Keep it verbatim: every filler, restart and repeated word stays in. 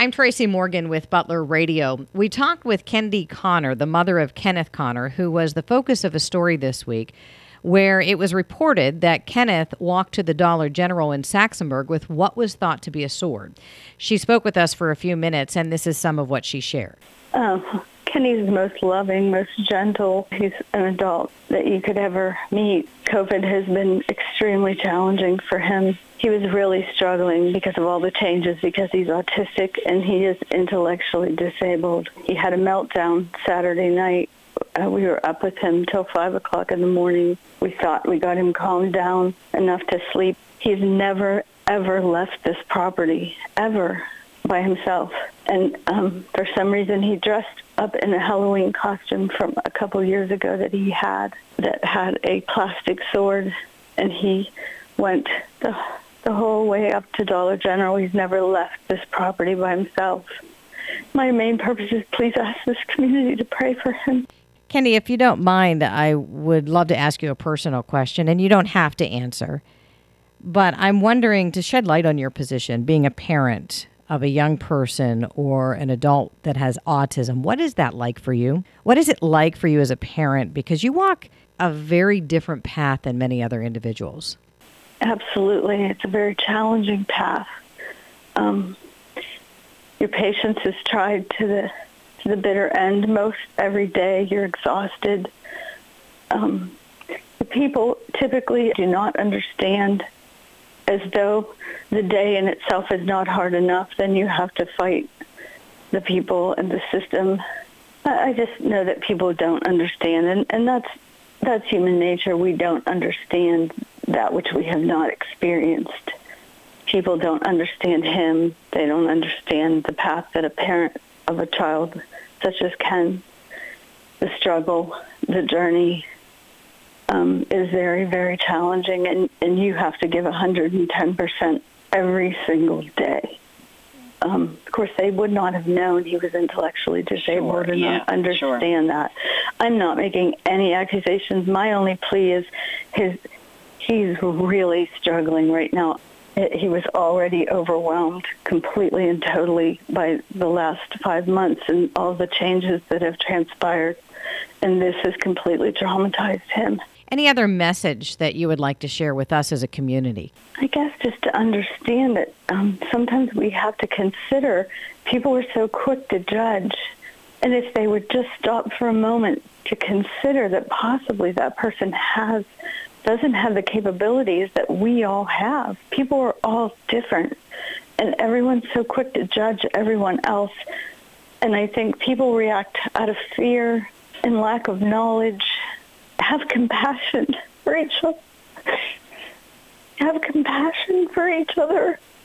I'm Tracy Morgan with Butler Radio. We talked with Kendi Connor, the mother of Kenneth Connor, who was the focus of a story this week where it was reported that Kenneth walked to the Dollar General in Saxonburg with what was thought to be a sword. She spoke with us for a few minutes, and this is some of what she shared. Um, Kenny's most loving, most gentle. He's an adult that you could ever meet. COVID has been extremely challenging for him. He was really struggling because of all the changes, because he's autistic and he is intellectually disabled. He had a meltdown Saturday night. Uh, we were up with him till five o'clock in the morning. We thought we got him calmed down enough to sleep. He's never, ever left this property, ever, by himself. And um, for some reason, he dressed up in a Halloween costume from a couple years ago that he had, that had a plastic sword, and he went the, the whole way up to Dollar General. He's never left this property by himself. My main purpose is please ask this community to pray for him. Kendi, if you don't mind, I would love to ask you a personal question, and you don't have to answer. But I'm wondering, to shed light on your position, being a parent of a young person or an adult that has autism, what is that like for you? What is it like for you as a parent? Because you walk a very different path than many other individuals. Absolutely. It's a very challenging path. Um, your patience is tried to the to the bitter end. Most every day you're exhausted. Um, the people typically do not understand, as though the day in itself is not hard enough, then you have to fight the people and the system. I just know that people don't understand, and, and that's that's human nature. We don't understand that which we have not experienced. People don't understand him. They don't understand the path that a parent of a child such as Ken, the struggle, the journey, um, is very, very challenging, and, and you have to give one hundred ten percent every single day. Um, of course, they would not have known he was intellectually disabled Sure, and yeah, not understand sure. that. I'm not making any accusations. My only plea is his. He's really struggling right now. He was already overwhelmed completely and totally by the last five months and all the changes that have transpired, and this has completely traumatized him. Any other message that you would like to share with us as a community? I guess just to understand that um, sometimes we have to consider, people are so quick to judge, and if they would just stop for a moment to consider that possibly that person has doesn't have the capabilities that we all have. People are all different, and everyone's so quick to judge everyone else. And I think people react out of fear and lack of knowledge. Have compassion for each other. Have compassion for each other.